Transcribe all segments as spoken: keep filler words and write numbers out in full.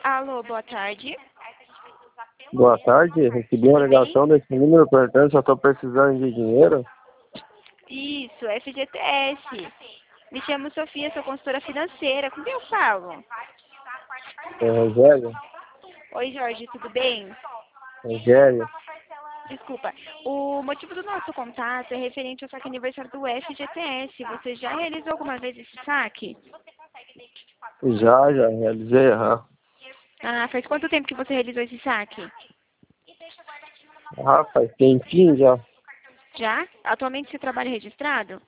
Alô, boa tarde. Boa tarde, recebi uma ligação desse número perguntando se eu estou precisando de dinheiro. Isso, F G T S. Me chamo Sofia, sou consultora financeira. Com quem eu falo? É Rogério? Oi, Jorge, tudo bem? Rogério? Desculpa. O motivo do nosso contato é referente ao saque aniversário do F G T S. Você já realizou alguma vez esse saque? Já, já realizei, aham. Ah, faz quanto tempo que você realizou esse saque? Ah, faz tempinho já. Já? Atualmente você trabalha registrado?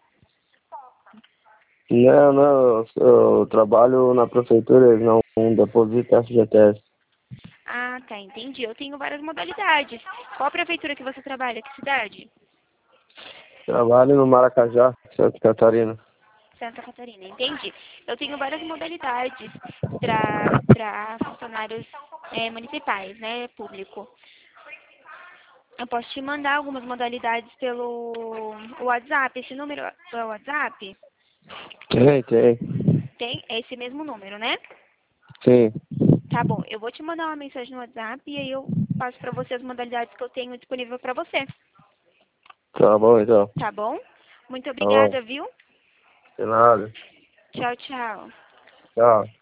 Não, não, eu, eu trabalho na prefeitura, eles não depositam F G T S. Ah, tá, entendi. Eu tenho várias modalidades. Qual a prefeitura que você trabalha? Que cidade? Trabalho no Maracajá, Santa Catarina. Santa Catarina, entendi. Eu tenho várias modalidades para funcionários é, municipais, né, público. Eu posso te mandar algumas modalidades pelo WhatsApp. Esse número é o WhatsApp? Tem, tem. Tem? É esse mesmo número, né? Sim. Tá bom, eu vou te mandar uma mensagem no WhatsApp e aí eu passo para você as modalidades que eu tenho disponível para você. Tá bom, então. Tá bom? Muito Tá bom. obrigada, viu? De nada. Tchau, tchau. Tchau.